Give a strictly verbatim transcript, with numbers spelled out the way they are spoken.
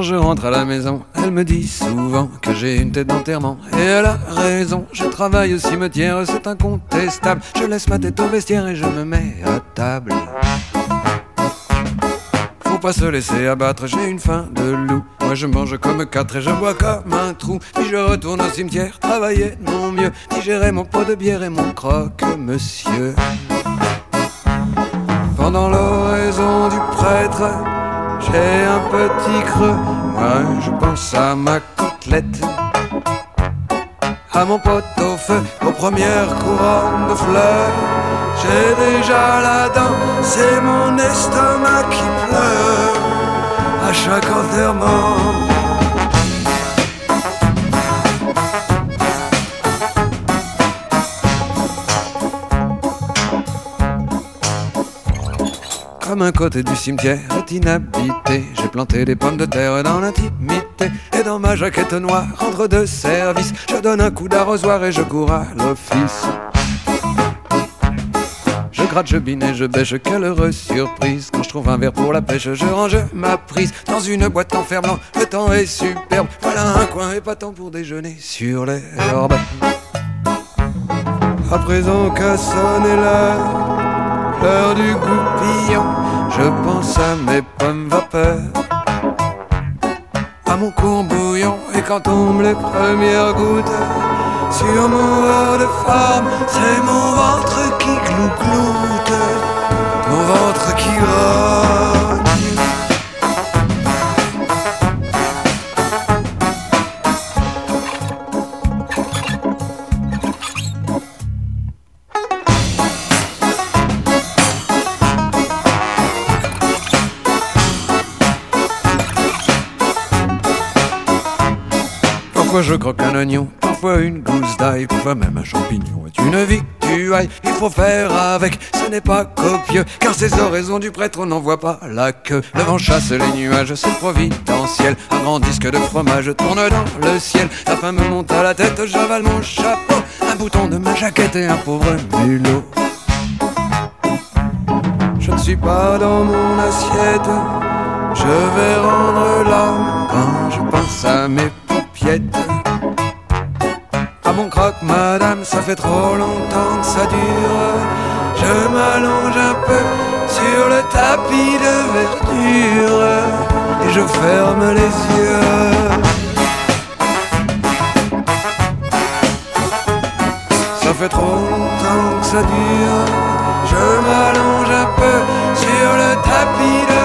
Quand je rentre à la maison, elle me dit souvent que j'ai une tête d'enterrement. Et elle a raison, je travaille au cimetière, c'est incontestable. Je laisse ma tête au vestiaire et je me mets à table. Faut pas se laisser abattre, j'ai une faim de loup. Moi je mange comme quatre et je bois comme un trou. Puis je retourne au cimetière, travailler de mon mieux, digérer mon pot de bière et mon croque-monsieur. Pendant l'oraison du prêtre, j'ai un petit creux. Moi je pense à ma côtelette, à mon pot au feu, aux premières couronnes de fleurs. J'ai déjà la dent, c'est mon estomac qui pleure à chaque enterrement. Comme un côté du cimetière est inhabité, j'ai planté des pommes de terre dans l'intimité. Et dans ma jaquette noire, entre deux services, je donne un coup d'arrosoir et je cours à l'office. Je gratte, je bine et je bêche, quelle heureuse surprise. Quand je trouve un verre pour la pêche, je range ma prise dans une boîte en fer blanc, le temps est superbe. Voilà un coin épatant pour déjeuner sur l'herbe. À présent qu'a sonné l'heure, l'heure du goupillon, je pense à mes pommes vapeur, à mon courbouillon. Et quand tombent les premières gouttes sur mon verre de femme, c'est mon ventre qui glouglou-gloute, mon ventre qui grogne. Parfois je croque un oignon, parfois une gousse d'ail, parfois même un champignon est une victuaille. Il faut faire avec, ce n'est pas copieux, car ces oraisons du prêtre on n'en voit pas la queue. Le vent chasse les nuages, c'est providentiel. Un grand disque de fromage tourne dans le ciel. La faim me monte à la tête, j'avale mon chapeau, un bouton de ma jaquette et un pauvre mulot. Je ne suis pas dans mon assiette, je vais rendre l'âme quand je pense à mes paupiètes. À mon croque madame, ça fait trop longtemps que ça dure. Je m'allonge un peu sur le tapis de verdure et je ferme les yeux. Ça fait trop longtemps que ça dure. Je m'allonge un peu sur le tapis de